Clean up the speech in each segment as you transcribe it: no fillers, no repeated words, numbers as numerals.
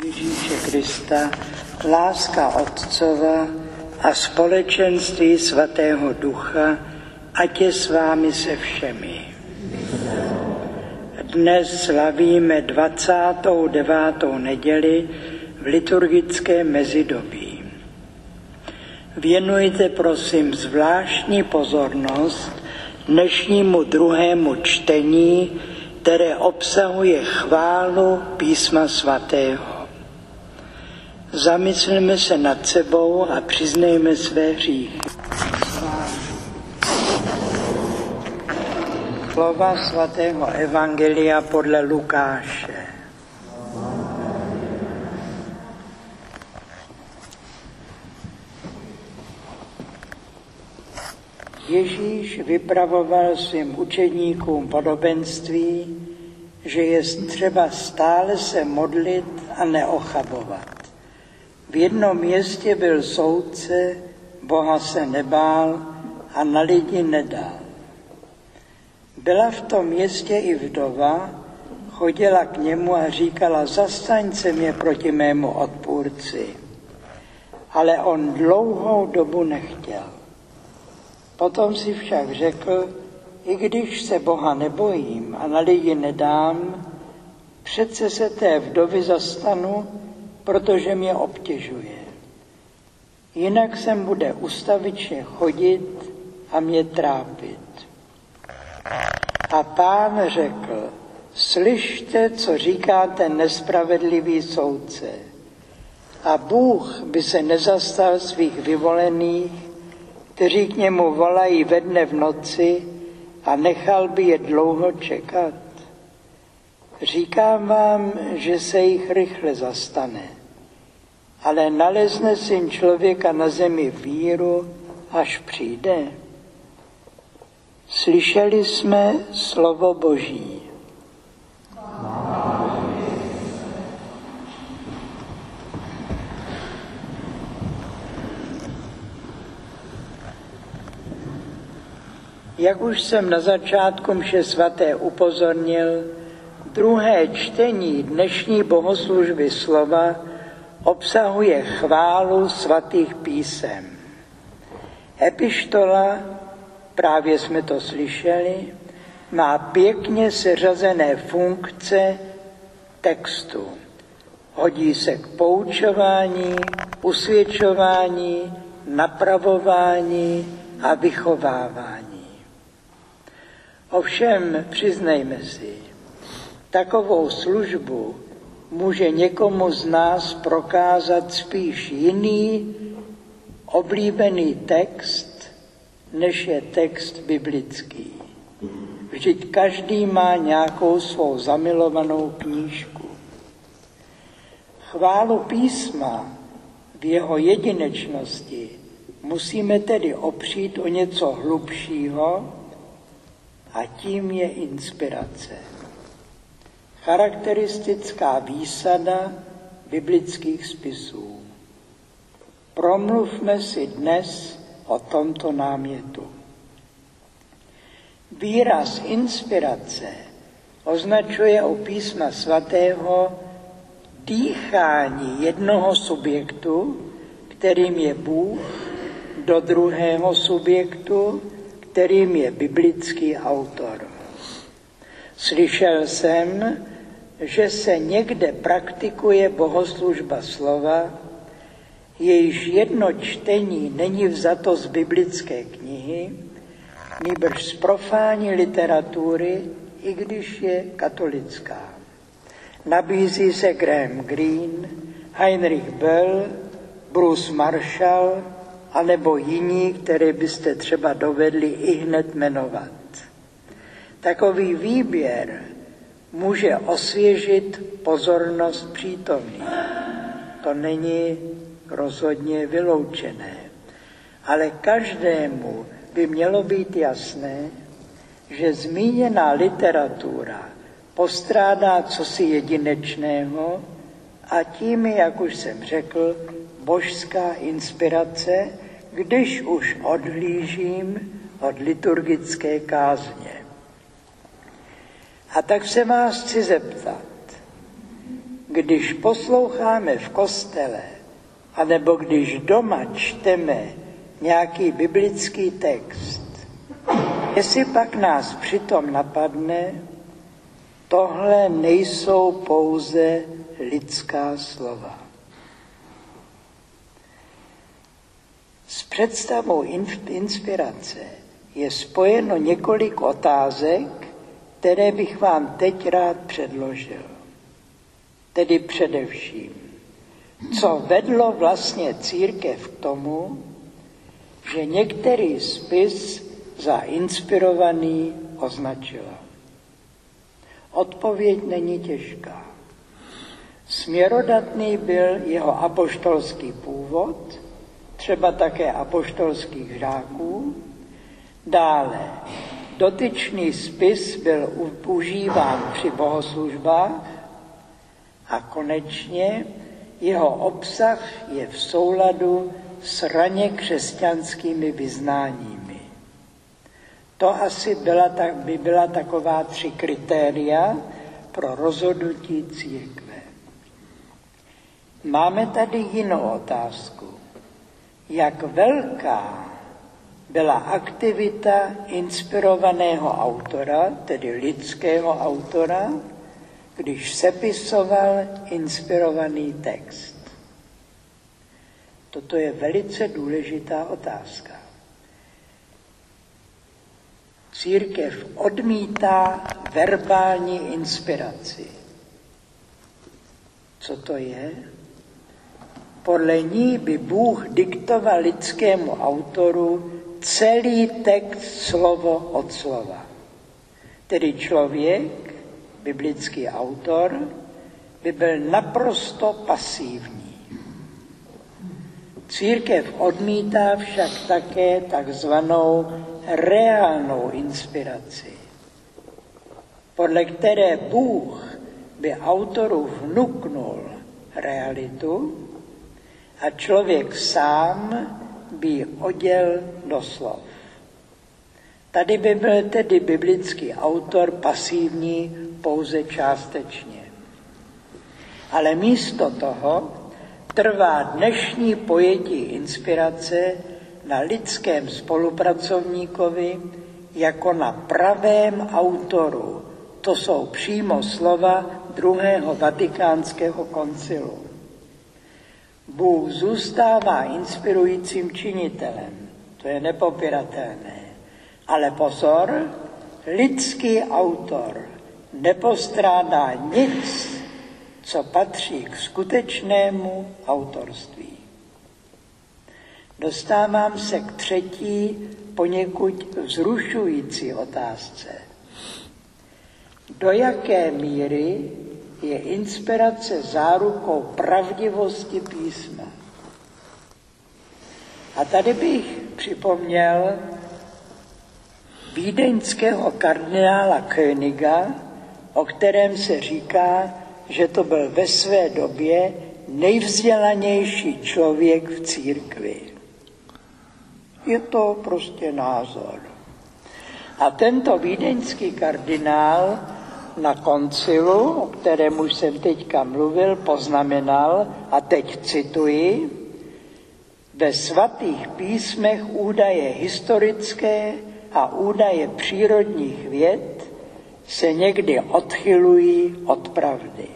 Ježíše Krista, láska Otcova a společenství Svatého Ducha, ať je s vámi se všemi. Dnes slavíme 29. neděli v liturgickém mezidobí. Věnujte prosím zvláštní pozornost dnešnímu druhému čtení, které obsahuje chválu Písma svatého. Zamysleme se nad sebou a přiznejme své hříchy. Slova svatého Evangelia podle Lukáše. Ježíš vypravoval svým učedníkům podobenství, že je třeba stále se modlit a neochabovat. V jednom městě byl soudce, Boha se nebál a na lidi nedal. Byla v tom městě i vdova, chodila k němu a říkala: zastaň se mě proti mému odpůrci. Ale on dlouhou dobu nechtěl. Potom si však řekl: i když se Boha nebojím a na lidi nedám, přece se té vdovy zastanu, protože mě obtěžuje. Jinak sem bude ustavičně chodit a mě trápit. A Pán řekl: slyšte, co říká ten nespravedlivý soudce. A Bůh by se nezastal svých vyvolených, kteří k němu volají ve dne v noci, a nechal by je dlouho čekat. Říkám vám, že se jich rychle zastane, ale nalezne Syn člověka na zemi víru, až přijde. Slyšeli jsme slovo Boží. Jak už jsem na začátku mše svaté upozornil, druhé čtení dnešní bohoslužby slova obsahuje chválu svatých písem. Epištola, právě jsme to slyšeli, má pěkně seřazené funkce textu. Hodí se k poučování, usvědčování, napravování a vychovávání. Ovšem, přiznejme si, takovou službu může někomu z nás prokázat spíš jiný oblíbený text, než je text biblický. Vždyť každý má nějakou svou zamilovanou knížku. Chválu písma v jeho jedinečnosti musíme tedy opřít o něco hlubšího, a tím je inspirace. Charakteristická výsada biblických spisů. Promluvme si dnes o tomto námětu. Výraz inspirace označuje u Písma svatého dýchání jednoho subjektu, kterým je Bůh, do druhého subjektu, kterým je biblický autor. Slyšel jsem, že se někde praktikuje bohoslužba slova, jejíž jedno čtení není vzato z biblické knihy, nýbrž z profánní literatury, i když je katolická. Nabízí se Graham Greene, Heinrich Böll, Bruce Marshall, anebo jiní, které byste třeba dovedli ihned jmenovat. Takový výběr může osvěžit pozornost přítomných. To není rozhodně vyloučené. Ale každému by mělo být jasné, že zmíněná literatura postrádá cosi jedinečného a tím, jak už jsem řekl, božská inspirace, když už odhlížím od liturgické kázně. A tak se vás chci zeptat, když posloucháme v kostele, anebo když doma čteme nějaký biblický text, jestli pak nás přitom napadne, tohle nejsou pouze lidská slova. S představou inspirace je spojeno několik otázek, které bych vám teď rád předložil. Tedy především, co vedlo vlastně církev k tomu, že některý spis za inspirovaný označila. Odpověď není těžká. Směrodatný byl jeho apoštolský původ, třeba také apoštolských žáků. Dále, dotyčný spis byl užíván při bohoslužbách a konečně jeho obsah je v souladu s raně křesťanskými vyznáními. To asi by byla taková 3 kritéria pro rozhodnutí církve. Máme tady jinou otázku. Jak velká byla aktivita inspirovaného autora, tedy lidského autora, když sepisoval inspirovaný text? Toto je velice důležitá otázka. Církev odmítá verbální inspiraci. Co to je? Podle ní by Bůh diktoval lidskému autoru celý text slovo od slova. Tedy člověk, biblický autor, by byl naprosto pasivní. Církev odmítá však také takzvanou reálnou inspiraci, podle které Bůh by autoru vnuknul realitu a člověk sám by ji oděl do slov. Tady by byl tedy biblický autor pasivní pouze částečně. Ale místo toho trvá dnešní pojetí inspirace na lidském spolupracovníkovi jako na pravém autoru. To jsou přímo slova druhého vatikánského koncilu. Bůh zůstává inspirujícím činitelem, to je nepopiratelné. Ale pozor, lidský autor nepostrádá nic, co patří k skutečnému autorství. Dostávám se k 3. poněkud vzrušující otázce. Do jaké míry je inspirace zárukou pravdivosti písma? A tady bych připomněl vídeňského kardinála Königa, o kterém se říká, že to byl ve své době nejvzdělanější člověk v církvi. Je to prostě názor. A tento vídeňský kardinál na koncilu, o kterém už jsem teďka mluvil, poznamenal, a teď cituji, ve svatých písmech údaje historické a údaje přírodních věd se někdy odchylují od pravdy.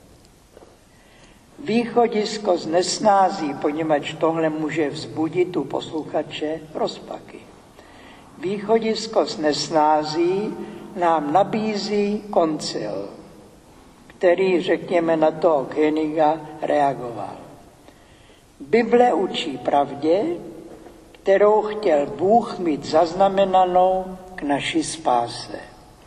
Východisko z nesnází, poněvadž tohle může vzbudit u posluchače rozpaky. Východisko z nesnází nám nabízí koncil, který, řekněme, na toho Königa reagoval. Bible učí pravdě, kterou chtěl Bůh mít zaznamenanou k naší spáse.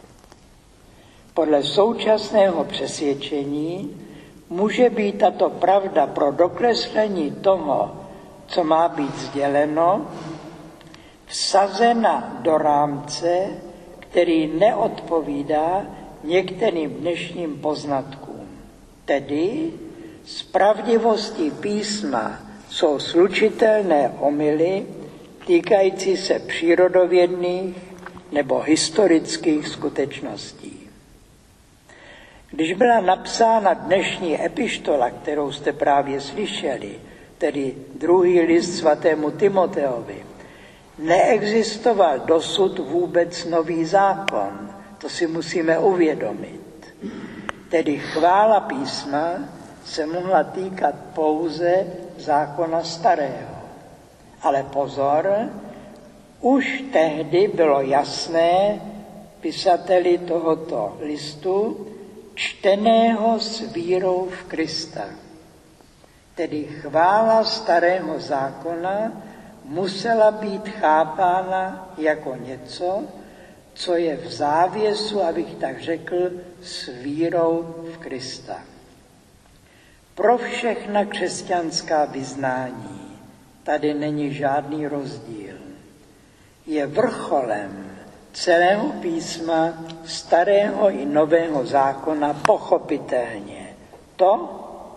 Podle současného přesvědčení může být tato pravda pro dokreslení toho, co má být sděleno, vsazena do rámce, který neodpovídá některým dnešním poznatkům. Tedy s pravdivostí písma jsou slučitelné omyly týkající se přírodovědných nebo historických skutečností. Když byla napsána dnešní epištola, kterou jste právě slyšeli, tedy druhý list svatému Timoteovi, neexistoval dosud vůbec nový zákon. To si musíme uvědomit. Tedy chvála písma se mohla týkat pouze zákona starého. Ale pozor, už tehdy bylo jasné pisateli tohoto listu, čteného s vírou v Krista. Tedy chvála starého zákona musela být chápána jako něco, co je v závěsu, abych tak řekl, s vírou v Krista. Pro všechna křesťanská vyznání tady není žádný rozdíl. Je vrcholem celého písma, starého i nového zákona, pochopitelně to,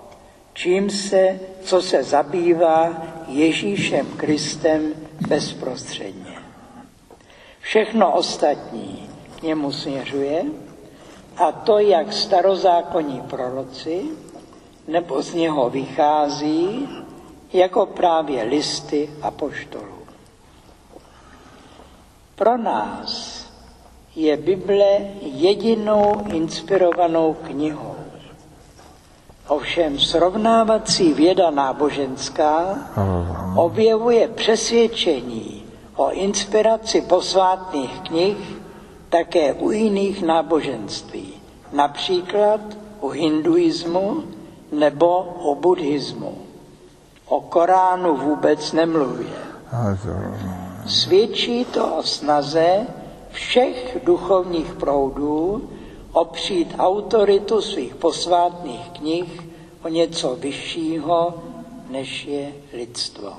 co se zabývá Ježíšem Kristem bezprostředně. Všechno ostatní k němu směřuje, a to jak starozákonní proroci, nebo z něho vychází, jako právě listy apoštolů. Pro nás je Bible jedinou inspirovanou knihou. Ovšem srovnávací věda náboženská objevuje přesvědčení o inspiraci posvátných knih také u jiných náboženství, například u hinduismu nebo o buddhismu. O Koránu vůbec nemluvě. Svědčí to o snaze všech duchovních proudů opřít autoritu svých posvátných knih o něco vyššího, než je lidstvo.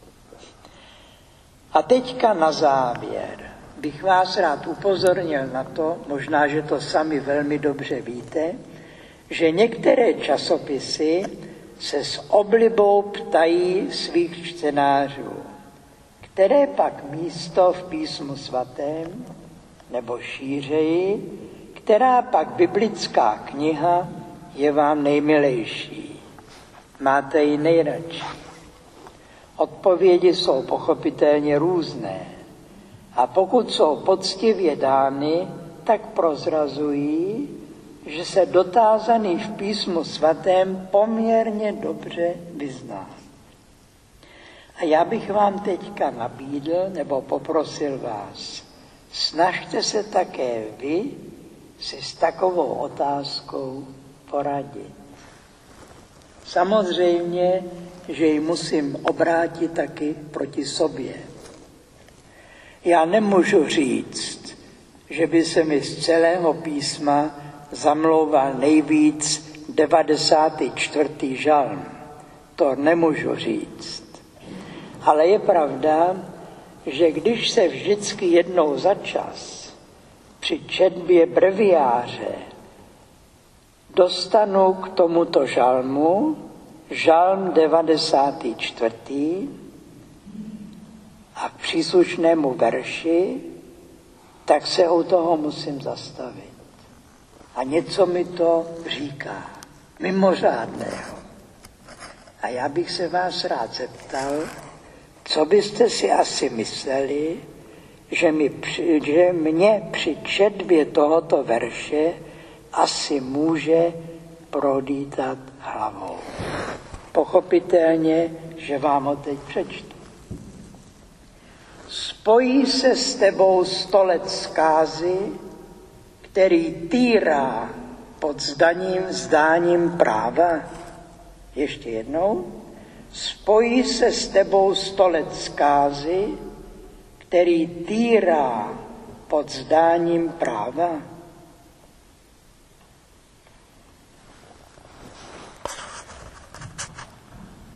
A teďka na závěr bych vás rád upozornil na to, možná, že to sami velmi dobře víte, že některé časopisy se s oblibou ptají svých čtenářů, které pak místo v písmu svatém, nebo šířeji, která pak biblická kniha je vám nejmilejší. Máte ji nejradši. Odpovědi jsou pochopitelně různé. A pokud jsou poctivě dány, tak prozrazují, že se dotázaný v písmu svatém poměrně dobře vyzná. A já bych vám teďka nabídl, nebo poprosil vás, snažte se také vy si s takovou otázkou poradit. Samozřejmě, že ji musím obrátit taky proti sobě. Já nemůžu říct, že by se mi z celého písma zamlouval nejvíc 94. žalm. To nemůžu říct. Ale je pravda, že když se vždycky jednou za čas při četbě breviáře dostanu k tomuto žalmu, žalm 94. a k příslušnému verši, tak se u toho musím zastavit. A něco mi to říká, mimořádného. A já bych se vás rád zeptal, co byste si asi mysleli, že mě při četbě tohoto verše asi může prolítat hlavou. Pochopitelně, že vám ho teď přečtu. Spojí se s tebou stolec zkázy, který týrá pod zdáním práva. Ještě jednou. Spojí se s tebou stolec zkázy, který týrá pod zdáním práva.